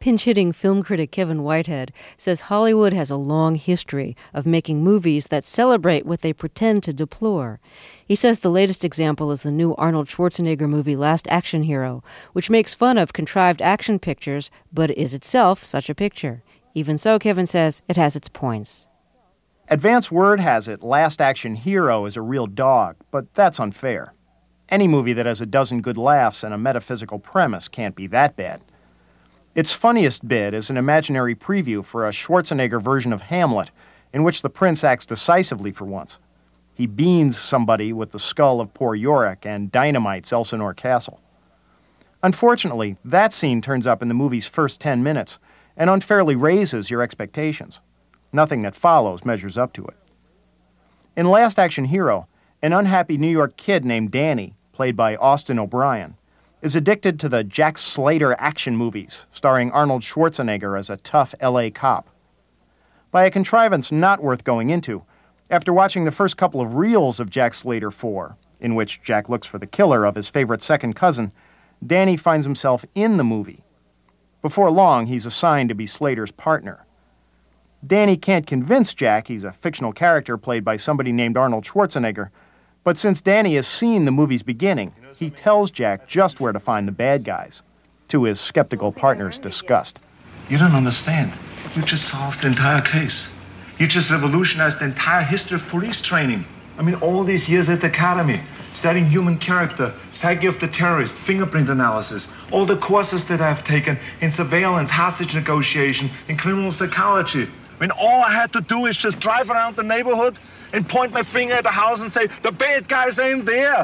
Pinch-hitting film critic Kevin Whitehead says Hollywood has a long history of making movies that celebrate what they pretend to deplore. He says the latest example is the new Arnold Schwarzenegger movie Last Action Hero, which makes fun of contrived action pictures, but is itself such a picture. Even so, Kevin says, it has its points. Advance word has it Last Action Hero is a real dog, but that's unfair. Any movie that has a dozen good laughs and a metaphysical premise can't be that bad. Its funniest bit is an imaginary preview for a Schwarzenegger version of Hamlet, in which the prince acts decisively for once. He beans somebody with the skull of poor Yorick and dynamites Elsinore Castle. Unfortunately, that scene turns up in the movie's first 10 minutes and unfairly raises your expectations. Nothing that follows measures up to it. In Last Action Hero, an unhappy New York kid named Danny, played by Austin O'Brien, is addicted to the Jack Slater action movies, starring Arnold Schwarzenegger as a tough L.A. cop. By a contrivance not worth going into, after watching the first couple of reels of Jack Slater 4, in which Jack looks for the killer of his favorite second cousin, Danny finds himself in the movie. Before long, he's assigned to be Slater's partner. Danny can't convince Jack he's a fictional character played by somebody named Arnold Schwarzenegger, but since Danny has seen the movie's beginning, he tells Jack just where to find the bad guys, to his skeptical partner's disgust. You don't understand. You just solved the entire case. You just revolutionized the entire history of police training. I mean, all these years at the academy, studying human character, psyche of the terrorist, fingerprint analysis, all the courses that I've taken in surveillance, hostage negotiation, in criminal psychology. I mean, all I had to do is just drive around the neighborhood and point my finger at the house and say, the bad guys ain't there.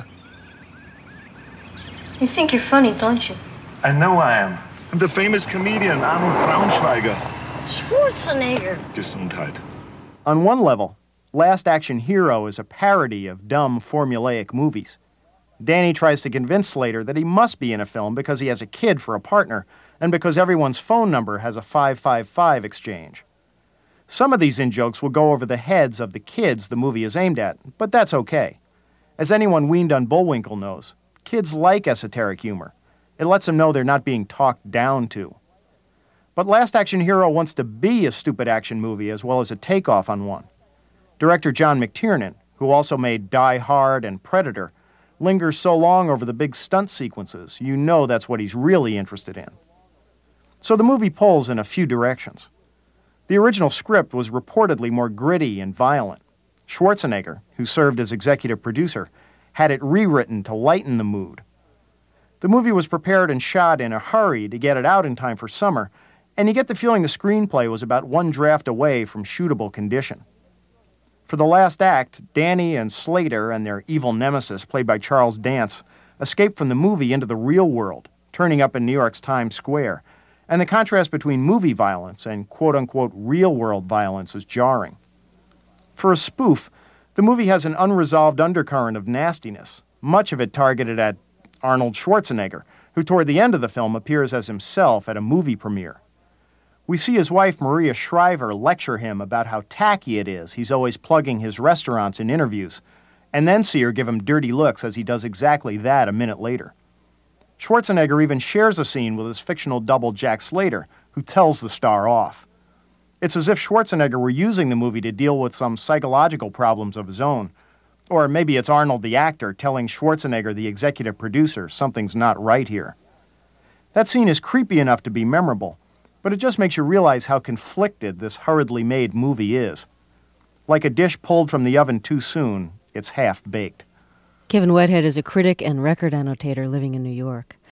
You think you're funny, don't you? I know I am. I'm the famous comedian Arnold Braunschweiger. Schwarzenegger. Gesundheit. On one level, Last Action Hero is a parody of dumb, formulaic movies. Danny tries to convince Slater that he must be in a film because he has a kid for a partner and because everyone's phone number has a 555 exchange. Some of these in-jokes will go over the heads of the kids the movie is aimed at, but that's okay. As anyone weaned on Bullwinkle knows, kids like esoteric humor. It lets them know they're not being talked down to. But Last Action Hero wants to be a stupid action movie as well as a takeoff on one. Director John McTiernan, who also made Die Hard and Predator, lingers so long over the big stunt sequences, you know that's what he's really interested in. So the movie pulls in a few directions. The original script was reportedly more gritty and violent. Schwarzenegger, who served as executive producer, had it rewritten to lighten the mood. The movie was prepared and shot in a hurry to get it out in time for summer, and you get the feeling the screenplay was about one draft away from shootable condition. For the last act, Danny and Slater and their evil nemesis, played by Charles Dance, escape from the movie into the real world, turning up in New York's Times Square, and the contrast between movie violence and quote-unquote real-world violence is jarring. For a spoof, the movie has an unresolved undercurrent of nastiness, much of it targeted at Arnold Schwarzenegger, who toward the end of the film appears as himself at a movie premiere. We see his wife Maria Shriver lecture him about how tacky it is he's always plugging his restaurants in interviews, and then see her give him dirty looks as he does exactly that a minute later. Schwarzenegger even shares a scene with his fictional double Jack Slater, who tells the star off. It's as if Schwarzenegger were using the movie to deal with some psychological problems of his own. Or maybe it's Arnold the actor telling Schwarzenegger, the executive producer, something's not right here. That scene is creepy enough to be memorable, but it just makes you realize how conflicted this hurriedly made movie is. Like a dish pulled from the oven too soon, it's half-baked. Kevin Whitehead is a critic and record annotator living in New York.